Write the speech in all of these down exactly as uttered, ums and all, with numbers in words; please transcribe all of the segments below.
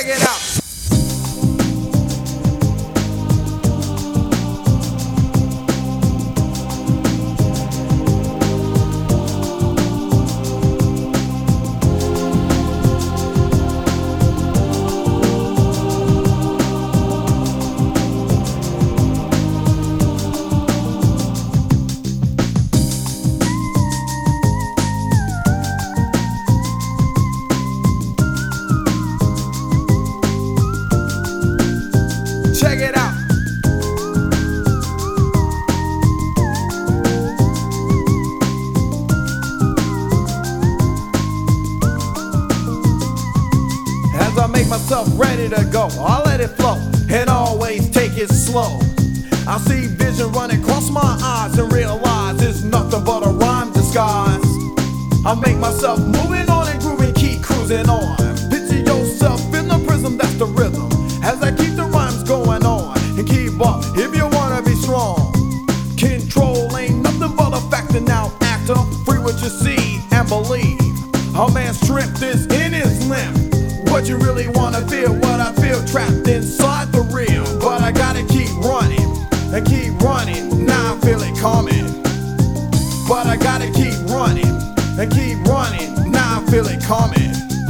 Check it out. Check it out. As I make myself ready to go, I let it flow and always take it slow. I see vision running across my eyes and realize it's nothing but a rhyme disguise. I make myself moving on and grooving, keep cruising on. Picture yourself in the prism, that's the rhythm. As I keep the rhymes going on and keep up if you wanna be strong. Control ain't nothing but a factor now, actor. Free what you see and believe. A man's strength is in his limb. What you really wanna feel, what I feel trapped inside the real. But I gotta keep running and keep running. Now I feel it coming. But I gotta keep running and keep running. Now I feel it coming.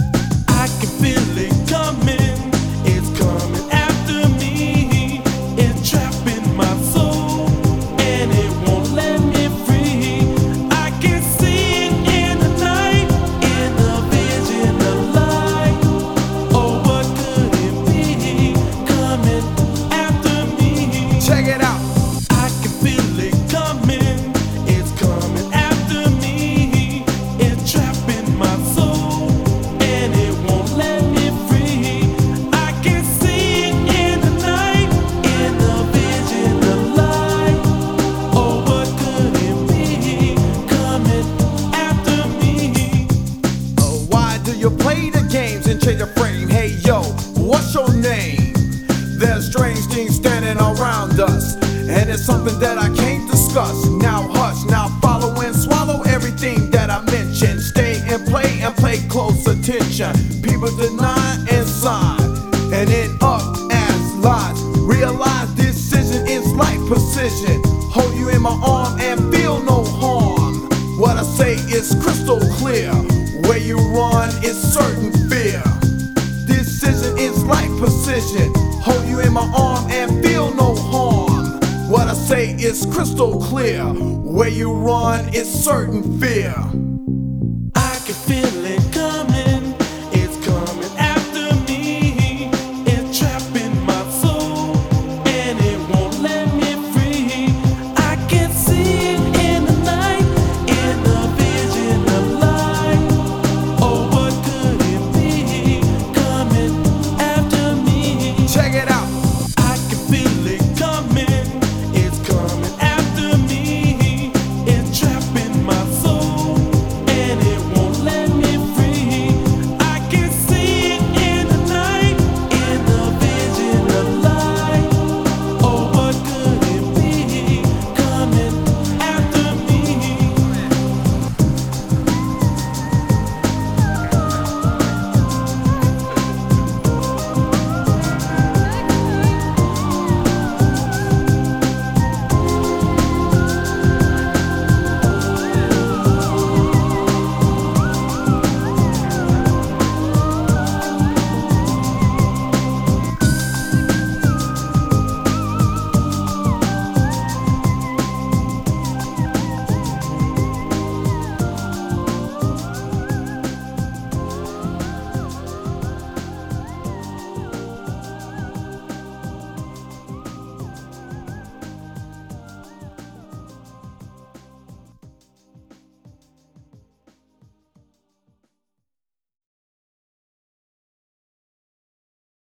I can feel it coming. It's coming after me. It's trapping my soul and it won't let me free. I can see it in the night, in the vision of light. Oh, what could it be coming after me? Check it out. I can feel it coming. It's coming after me. It's trapping my soul and it won't let me free. I can see it in the night, in the vision of light. Oh, what could it be coming after me? Oh, why do you play the games and change your frame? Hey yo, what's your name? There's strange things standing around us, and it's something that I can't discuss. Now hush, now follow and swallow everything that I mentioned. Stay and play and pay close attention. People deny inside and end up as lies. Realize decision is like precision. Hold you in my arm and feel no harm. What I say is crystal clear. Where you run is certain fear. Decision is like precision. Hold you in my arm and feel no harm. What I say is crystal clear. Where you run is certain fear.